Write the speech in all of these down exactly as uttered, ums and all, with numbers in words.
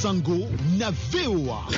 Sango na V O A.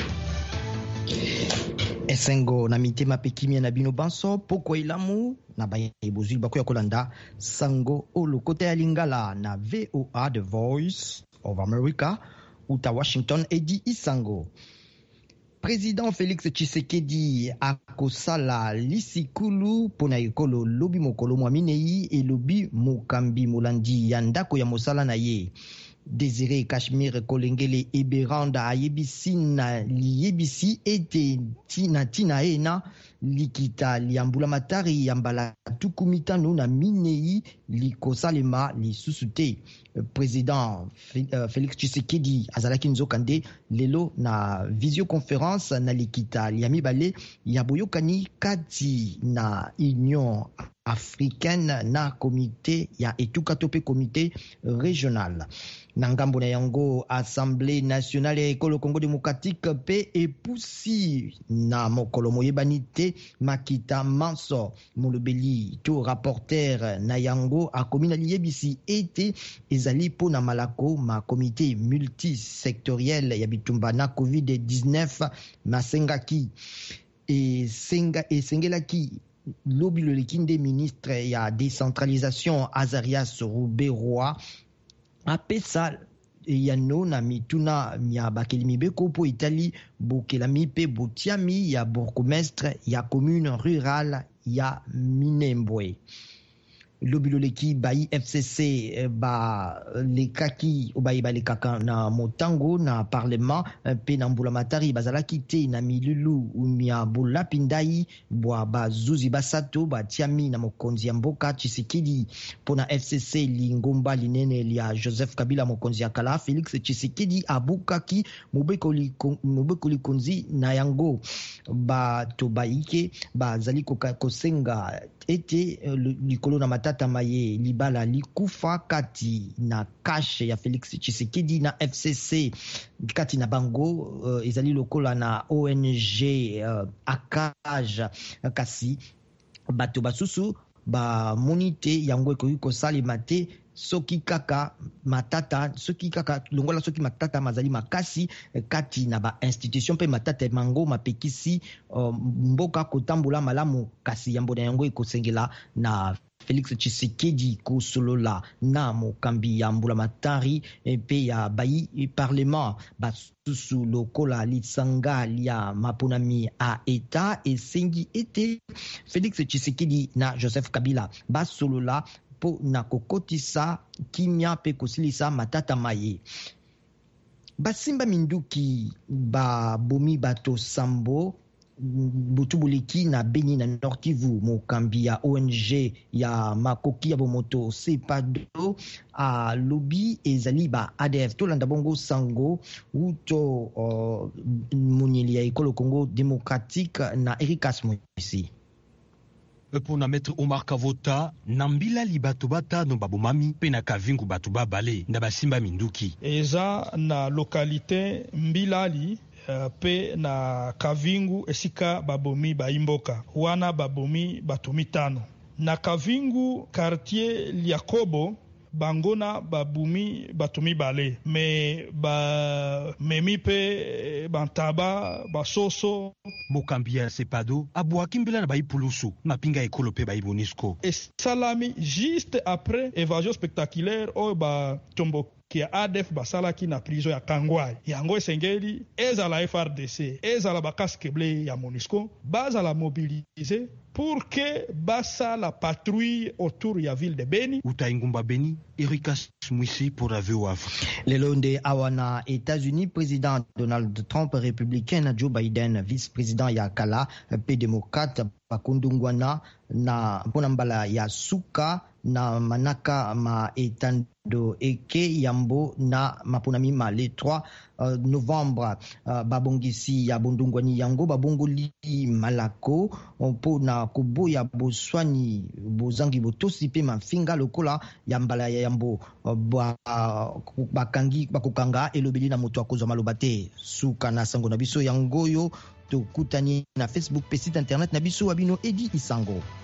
Esengo na mitema pekimia na bino banso poko ilamu na baye bozuli bakoya kolanda Sango olokota ya lingala na V O A, The Voice of America, uta Washington edi Isango. Président Félix Tshisekedi akosala lisikulu pona ekolo lobi mokolo mwaminei e lobi mokambi molandi ya ndako ya mosala na ye. Désiré Kashmir Kolengele Eberanda ayebisi na liyebisi ete tina tina ena likita liambula matari yambala tukumitano na minei likosalema lisusu te. Président Félix Tshisekedi azalaki nzokande lelo na visioconférence na likita liamibale ya boyokani kati na Union africaine na comité ya etuka tope comité régional. Nangambo na yango Assemblée nationale ya ekolo Congo démocratique pe epusi na mokolo moyebani te Makita Manso molobeli to rapporteur na yango akomi na liyebisi ete ezali po na malako ma comité multisectoriel ya bitumba na covid dix-neuf masengaki e senga e sengelaki lobi lolekinde ministre ya décentralisation Azarias Rouberoa apesa yano na mituna mia bakeli mibeko po Itali bokelami pe botiami ya bourgmestre ya commune rurale ya Minembwe. Lobiloleki bayi F C C ba lekaki obayi ba lekaka na motango na parlement pe na mbula matari bazalaki te na milulu umia bolapindai bwa bazuzi basato batiami na mokonzi ya mboka Tshisekedi pona F C C lingomba linene lia Joseph Kabila mokonzi ya kala Félix Tshisekedi abukaki mobekoli mobekoli konzi na yango ba tobaike bazali kosenga ete likolo na matata maye libala likufa kati na kashe ya Félix Tshisekedi na F C C kati na bango uh, ezali lokola na O N G uh, Akaj kasi bato basusu ba monite yango ekoki kosalema te soki kaka matata soki kaka longola soki matata mazali makasi kati na ba institution pe matata mango mapekisi uh, mboka kotambola malamu kasi yambo na yango ekosengela na Félix Tshisekedi kosolola na mokambi ya mbula matari pe ya bayi parlement basusu lokola lisanga lia maponami a eta esengi ete Félix Tshisekedi na Joseph Kabila basolola po na kokotisa kimia pe kosilisa matata maye. Basimba minduki ba bomi bato sambo butubuliki na Beni na Nord Kivu mokambi ya O N G ya makoki ya bomoto sepado a lobi ezali ba A D F to landa bongo sango uto uh, monyeli ya ekolo Congo démocratique na Ericas Moisi. Pour na maître Omar Kavota nambila li bato bata no babomami pe na kavingu bato babale na basimba minduki eza na localité Mbilali Uh, pe na kavingu esika babomi baimboka wana babomi bato mitano na kavingu quartier Liakobo bangona babumi bato mibale me ba memi pe bantaba basoso mokambi ya sepado abwaki mbila na baipulusu mapinga ekolo pe baibonisco esalami juste après évasion spectaculaire oyo batombo ki A D F basalaki na prison ya Kangwai yango esengeli ezala F R D C ezala bakaske ble ya MONUSCO bazala mobiliser pour que basa la patrouille autour ya ville de Beni utaingumba Beni. Ericas Mwisi pour la V O A. Lelonde awana États-Unis, président Donald Trump républicain na Joe Biden vice-président ya kala pe démocrate bakundungwana na mbala ya suka na manaka ma etando eke yambo na maponami ma le trois uh, novembre uh, babongisi ya bondungwani yango babongoli malako po na koboya boswani bozangi botosi pe mafinga lokola ya mbala ya yambo uh, ba, uh, bakangi bakokanga elobeli na moto akozwa maloba te suka na sango na biso yangoyo tokutani na Facebook pe site internet na biso wabino edi Isango.